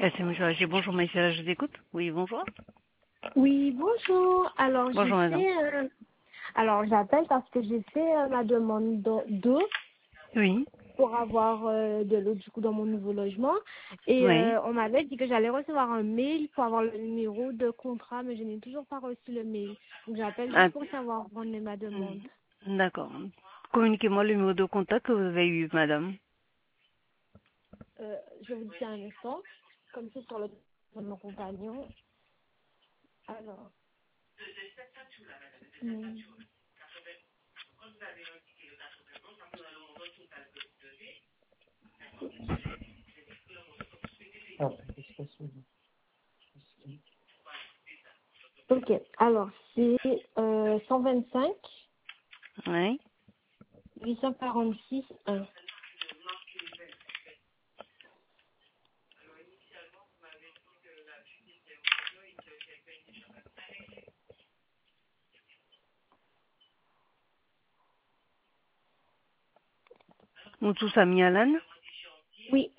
C'est monsieur Haché. Bonjour, monsieur, je vous écoute. Oui, bonjour. Oui, bonjour. Bonjour, madame. J'appelle parce que j'ai fait ma demande d'eau Oui, pour avoir de l'eau du coup dans mon nouveau logement. Et oui. on m'avait dit que j'allais recevoir un mail pour avoir le numéro de contrat, mais je n'ai toujours pas reçu le mail. Donc j'appelle Ah, juste pour savoir où en est ma demande. d'accord. Communiquez-moi le numéro de contact que vous avez eu, madame. Je vous dis un instant, comme c'est sur le téléphone de mon compagnon. Alors, hum, ok. Alors, c'est 125 Oui. 846 1. Moutou Sami Alan. Oui.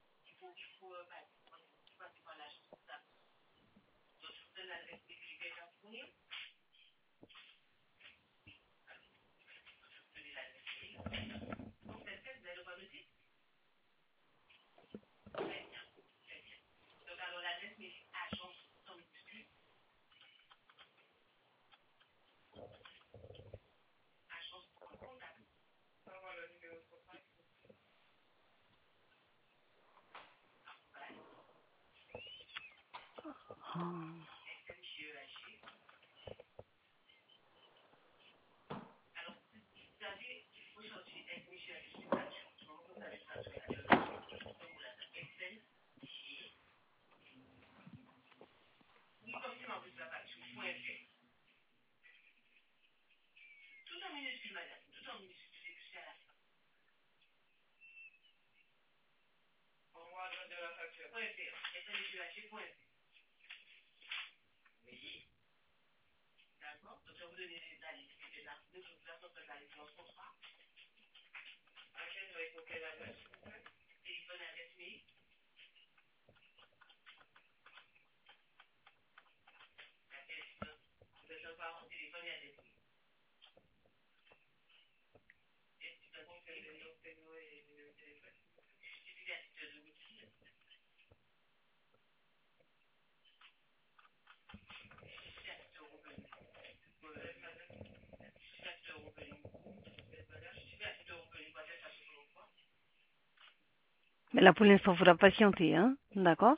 Mais là, pour l'instant, il faudra patienter, hein. D'accord.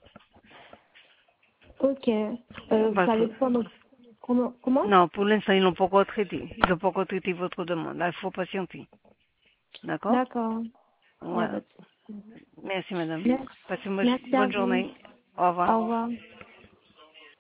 Ok. Vous Parce que, savez pas comment? non, pour l'instant, ils n'ont pas encore traité. Ils n'ont pas encore traité votre demande. Là, il faut patienter. D'accord. D'accord. Il y a Voilà. pas de souci. Merci, madame. Merci. Passez une Merci à bonne vous. journée. Au revoir. Au revoir.